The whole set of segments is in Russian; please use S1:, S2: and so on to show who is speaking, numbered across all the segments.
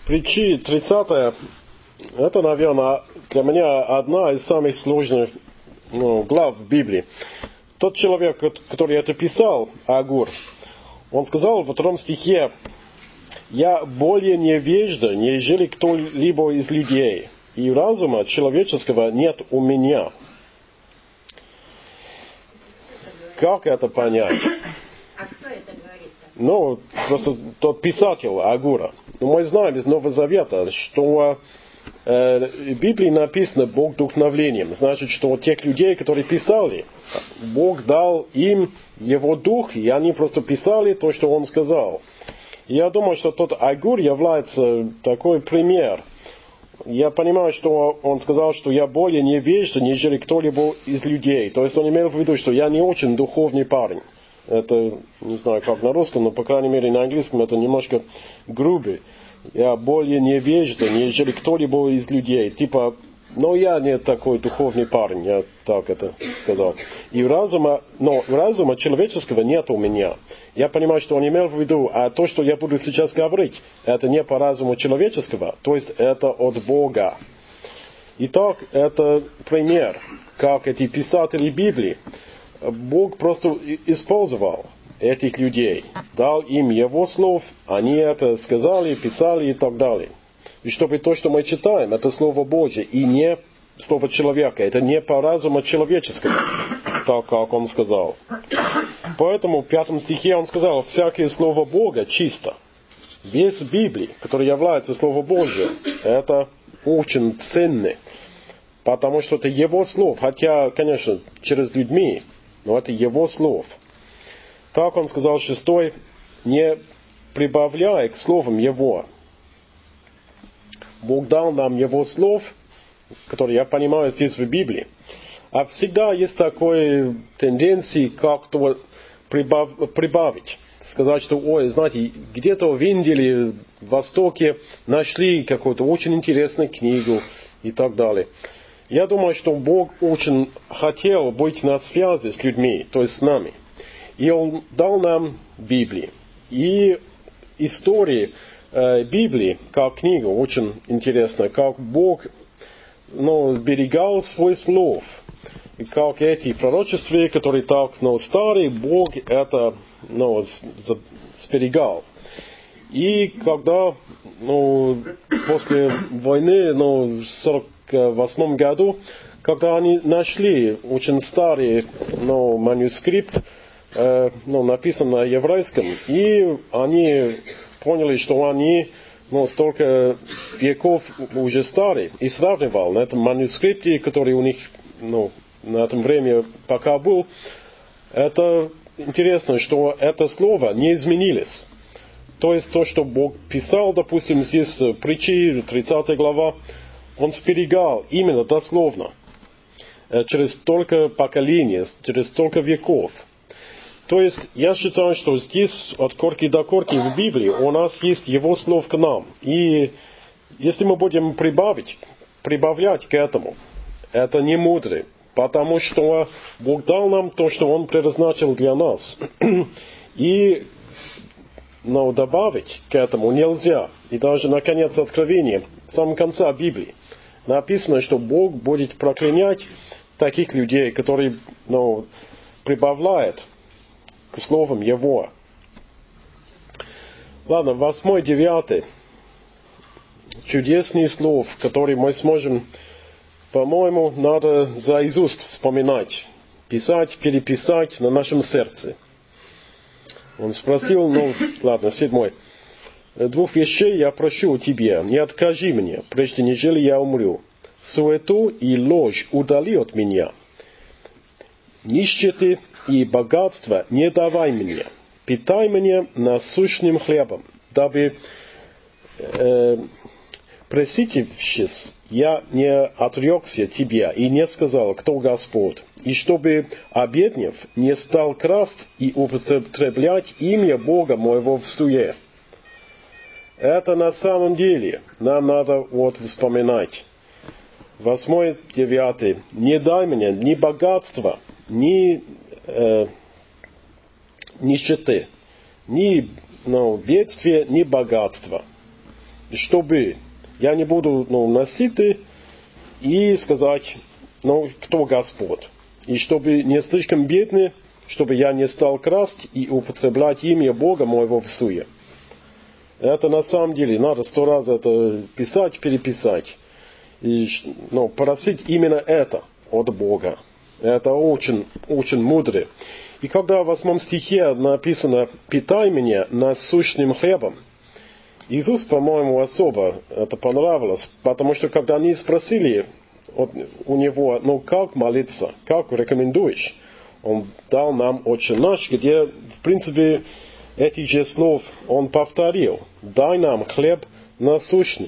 S1: Притчи 30, это, наверное, для меня одна из самых сложных глав в Библии. Тот человек, который это писал, Агур, он сказал во 2 стихе: «Я более невежда, нежели кто-либо из людей, и разума человеческого нет у меня». Как это понять?
S2: А кто это говорит?
S1: Просто тот писатель Агура. Мы знаем из Нового Завета, что в Библии написано Бог вдохновлением. Значит, что тех людей, которые писали, Бог дал им Его Дух, и они просто писали то, что Он сказал. Я думаю, что тот Агур является такой пример. Я понимаю, что он сказал, что я более невежда, нежели кто-либо из людей. То есть он имел в виду, что я не очень духовный парень. Это, не знаю, как на русском, но, по крайней мере, на английском это немножко грубый. Я более невежда, нежели кто-либо из людей. Типа, я не такой духовный парень, я так это сказал. Но разума человеческого нет у меня. Я понимаю, что он имел в виду, а то, что я буду сейчас говорить, это не по разуму человеческого, то есть это от Бога. Итак, это пример, как эти писатели Библии, Бог просто использовал этих людей, дал им Его слов, они это сказали, писали и так далее. И чтобы то, что мы читаем, это Слово Божье, и не Слово человека, это не по разуму человеческого, так как он сказал. Поэтому в 5 стихе он сказал: всякое Слово Бога чисто. Весь Библии, который является Слово Божье, это очень ценно, потому что это Его слов, хотя, конечно, через людьми, но это Его слов. Так он сказал 6, не прибавляя к словам Его. Бог дал нам Его слов, которые я понимаю здесь в Библии. А всегда есть такой тенденции как-то прибавить. Сказать, что, знаете, где-то в Индии или в Востоке нашли какую-то очень интересную книгу и так далее. Я думаю, что Бог очень хотел быть на связи с людьми, то есть с нами. И Он дал нам Библию. И истории Библии, как книга, очень интересна, как Бог сберегал свой слов. И как эти пророчества, которые так старые, Бог это сберегал. И когда после войны, в 1948 году, когда они нашли очень старый манускрипт, написан на еврейском, и они поняли, что они столько веков уже старые, и сравнивал на этом манускрипте, который у них на этом время пока был, это интересно, что это слово не изменилось. То есть то, что Бог писал, допустим, здесь притчи, 30 глава, Он сберегал именно дословно, через столько поколений, через столько веков. То есть я считаю, что здесь от корки до корки в Библии у нас есть Его слов к нам. И если мы будем прибавлять к этому, это не мудро, потому что Бог дал нам то, что Он предназначил для нас. И добавить к этому нельзя. И даже на конец Откровения, в самом конце Библии, написано, что Бог будет проклинать таких людей, которые прибавляют к словам Его. Ладно, 8-9. Чудесные слов, которые мы сможем, по-моему, надо заизусть вспоминать, писать, переписать на нашем сердце. Он спросил, 7. 2 вещей я прошу у тебя, не откажи мне, прежде нежели я умру. Суету и ложь удали от меня. Нищеты и богатство не давай мне. Питай меня насущным хлебом, дабы, пресытившись, я не отрекся тебя и не сказал, кто Господь, и чтобы, обеднев, не стал красть и употреблять имя Бога моего в суе. Это на самом деле нам надо вспоминать. 8-9. Не дай мне ни богатства, ни нищеты, ни бедствия, ни богатства. чтобы я не буду насытый и сказать, кто Господь. И чтобы не слишком бедный, чтобы я не стал красть и употреблять имя Бога моего в суе. Это на самом деле надо 100 раз это писать, переписать. И просить именно это от Бога. Это очень, очень мудро. И когда в 8 стихе написано «питай меня насущным хлебом», Иисус, по-моему, особо это понравилось, потому что когда они спросили у него, как молиться, как рекомендуешь, он дал нам «Отче наш», где, в принципе, этих же слов он повторил. «Дай нам хлеб насущный».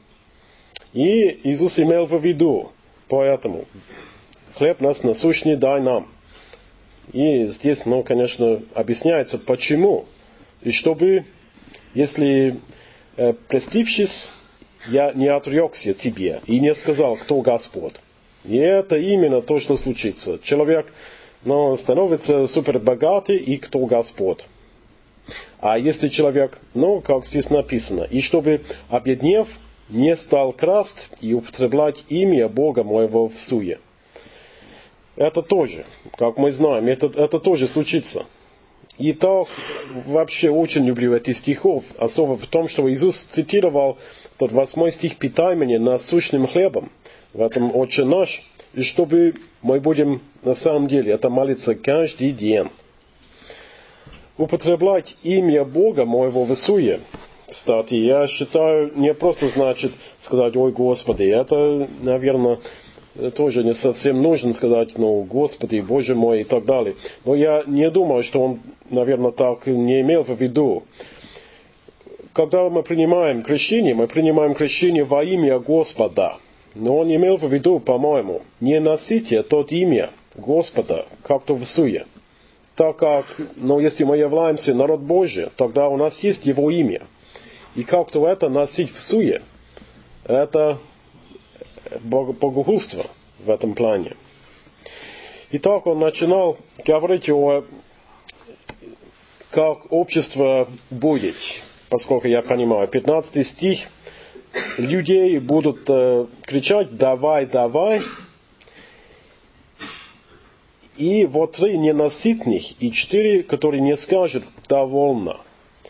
S1: И Иисус имел в виду, поэтому, хлеб нас насущный дай нам. И здесь, конечно, объясняется, почему. И чтобы, если простившись, я не отрекся тебе и не сказал, кто Господь. И это именно то, что случится. Человек становится супербогатый, и кто Господь. А если человек, как здесь написано, и чтобы, обеднев, не стал красть и употреблять имя Бога моего в суе. Это тоже, как мы знаем, это тоже случится. И так вообще очень люблю эти стихов, особо в том, что Иисус цитировал тот 8 стих «Питай меня насущным хлебом», в этом «Отче наш», и чтобы мы будем на самом деле это молиться каждый день. Употреблять имя Бога моего в суе. Кстати, я считаю, не просто значит сказать «Ой, Господи», это, наверное, тоже не совсем нужно сказать «Господи, Боже мой» и так далее. Но я не думаю, что он, наверное, так не имел в виду. Когда мы принимаем крещение во имя Господа. Но он имел в виду, по-моему, не носите тот имя Господа, как-то в суе. Так как, если мы являемся народ Божий, тогда у нас есть Его имя. И как-то это носить в суе, это богохульство в этом плане. Итак, он начинал говорить как общество будет, поскольку я понимаю, 15 стих, людей будут кричать «давай, давай», и 3 ненасытных, и 4, которые не скажут «довольно».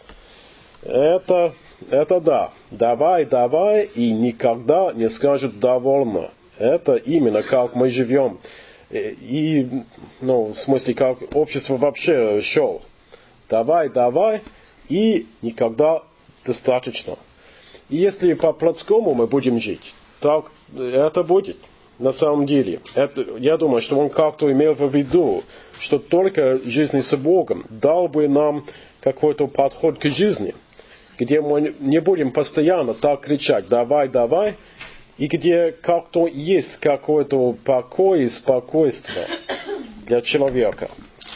S1: Это да. Давай, давай, и никогда не скажут довольно. Это именно как мы живем. И, в смысле, как общество вообще шел. Давай, давай, и никогда достаточно. И если по-плотскому мы будем жить, так это будет на самом деле. Я думаю, что он как-то имел в виду, что только жизнь с Богом дал бы нам какой-то подход к жизни, где мы не будем постоянно так кричать «давай, давай», и где как-то есть какой-то покой и спокойствие для человека.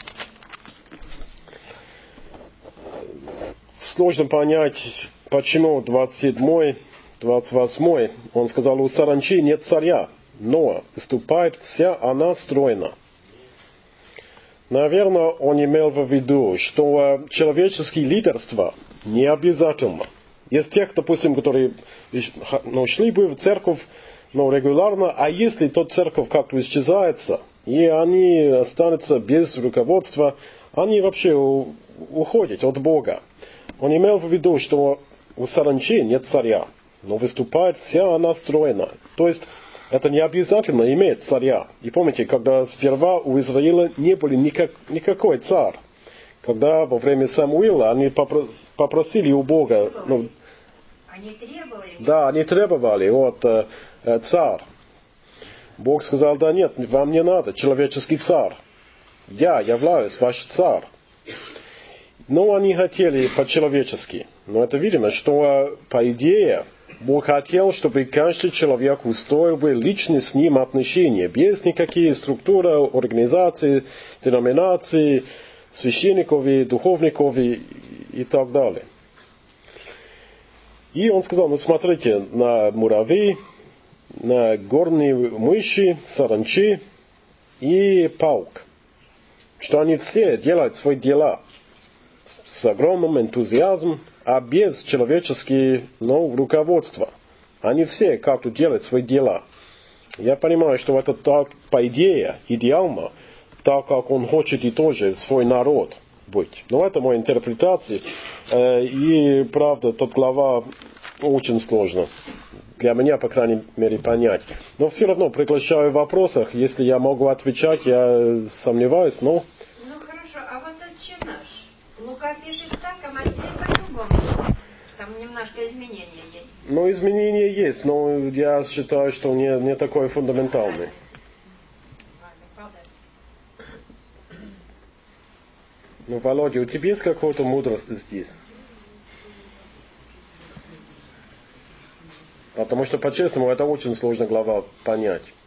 S1: Сложно понять, почему 27, 28, он сказал, у саранчи нет царя, но выступает вся она стройна. Наверное, он имел в виду, что человеческое лидерство не обязательно. Есть тех, допустим, которые шли бы в церковь регулярно, а если тот церковь как-то исчезается, и они останутся без руководства, они вообще уходят от Бога. Он имел в виду, что у саранчи нет царя, но выступает вся она стройна. То есть, это не обязательно иметь царя. И помните, когда сперва у Израиля не был никакой царь. Когда во время Самуила они попросили у Бога...
S2: Они требовали?
S1: Да, они требовали от царя. Бог сказал, да нет, вам не надо, человеческий царь. Я являюсь ваш царь. Но они хотели по-человечески. Но это видно, что по идее Бог хотел, чтобы каждый человек устроил бы личные с ним отношения, без никаких структур, организаций, деноминаций, священников и духовников и так далее. И он сказал, смотрите на муравьи, на горные мыши, саранчи и паук, что они все делают свои дела с огромным энтузиазмом, а без человеческого руководства. Они все как-то делают свои дела. Я понимаю, что это так, по идее, идеально, так как он хочет и тоже свой народ быть. Но это моя интерпретация. И правда, тут глава очень сложно. Для меня, по крайней мере, понять. Но все равно приглашаю в вопросах. Если я могу отвечать, я сомневаюсь, но...
S2: Ну хорошо, а вот отче наш. Лука пишет так, а Матфей по-другому. Там немножко изменения есть.
S1: Ну, изменения есть, но я считаю, что не такой фундаментальный. Ну, Володя, у тебя есть какая-то мудрость здесь? Потому что, по-честному, это очень сложно глава понять.